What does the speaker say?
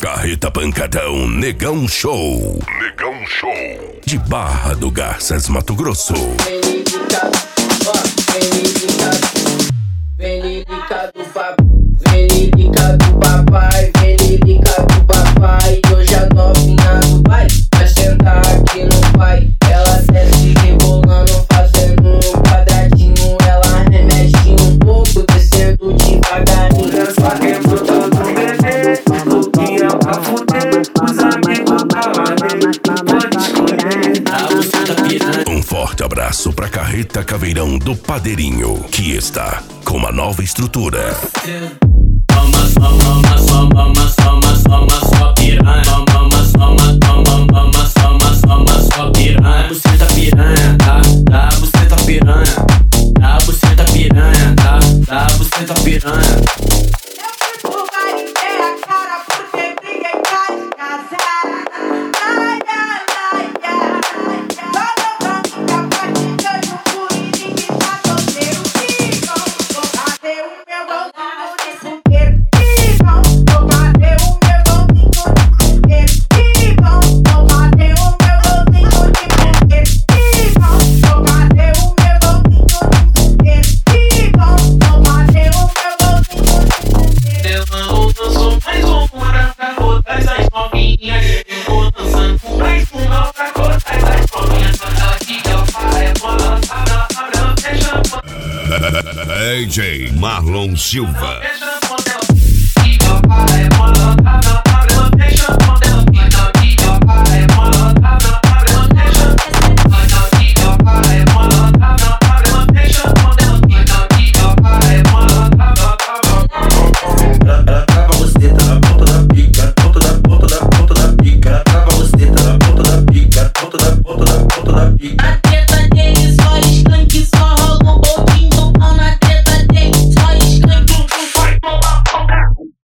Carreta Pancadão Negão Show. Negão Show. De Barra do Garças, Mato Grosso. Venídica do papai, venídica do papai. Hoje a novinha do pai vai sentar aqui no pai. Ela desce rebolando, fazendo um quadradinho. Ela remexe um pouco, descendo devagarinho. Só quebrou todo o bebê, louquinha pra fuder. Os amigos da maneira, pode escolher. Um forte abraço pra Carreta Caveirão do Padeirinho, que está com uma nova estrutura. Só piranha. Só piranha. Buceta piranha, tá? Buceta piranha. Tá? Buceta piranha, tá? Buceta piranha. DJ Marlon Silva.